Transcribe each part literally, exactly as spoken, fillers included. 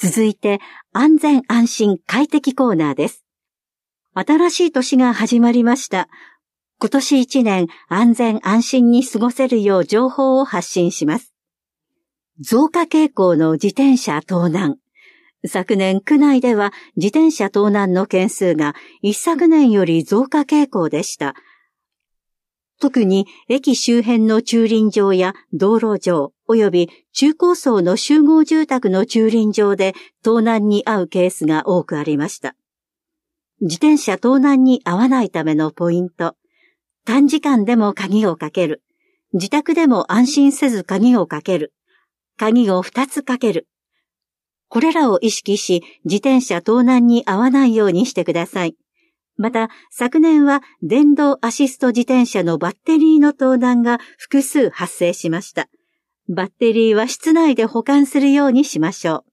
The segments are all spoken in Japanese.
続いて、安全安心快適コーナーです。新しい年が始まりました。今年一年安全安心に過ごせるよう情報を発信します。増加傾向の自転車盗難。昨年区内では自転車盗難の件数が一昨年より増加傾向でした。特に駅周辺の駐輪場や道路上及び中高層の集合住宅の駐輪場で盗難に遭うケースが多くありました。自転車盗難に遭わないためのポイント。短時間でも鍵をかける。自宅でも安心せず鍵をかける。鍵を二つかける。これらを意識し、自転車盗難に遭わないようにしてください。また、昨年は電動アシスト自転車のバッテリーの盗難が複数発生しました。バッテリーは室内で保管するようにしましょう。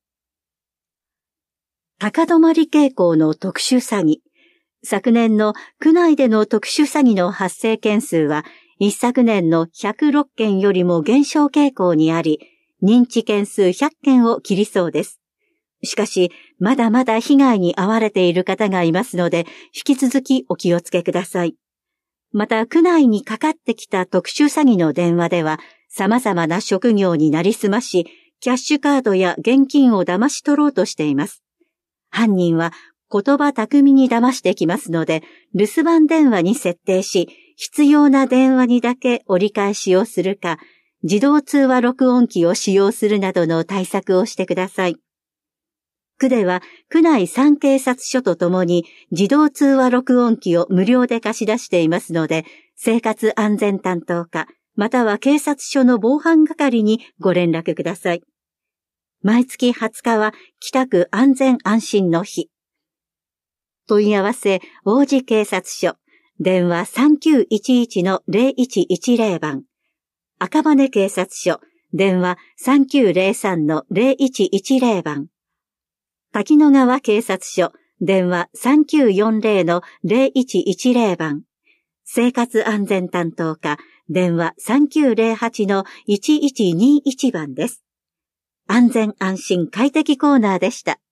高止まり傾向の特殊詐欺。昨年の区内での特殊詐欺の発生件数は一昨年のひゃくろっけんよりも減少傾向にあり、認知件数ひゃっけんを切りそうです。しかし、まだまだ被害に遭われている方がいますので、引き続きお気をつけください。また、区内にかかってきた特殊詐欺の電話では、様々な職業になりすまし、キャッシュカードや現金を騙し取ろうとしています。犯人は言葉巧みに騙してきますので、留守番電話に設定し、必要な電話にだけ折り返しをするか、自動通話録音機を使用するなどの対策をしてください。区では区内さんけいさつしょとともに自動通話録音機を無料で貸し出していますので、生活安全担当課または警察署の防犯係にご連絡ください。毎月はつかは北区安全安心の日。問い合わせ王子警察署、電話 さんきゅういちいちのゼロいちいちゼロ 番。赤羽警察署、電話 さんきゅうゼロさんのゼロいちいちゼロ 番。滝野川警察署、電話 さんきゅうよんゼロのゼロいちいちゼロ 番。生活安全担当課、電話 さんきゅうゼロはちのいちいちにいち 番です。安全安心快適コーナーでした。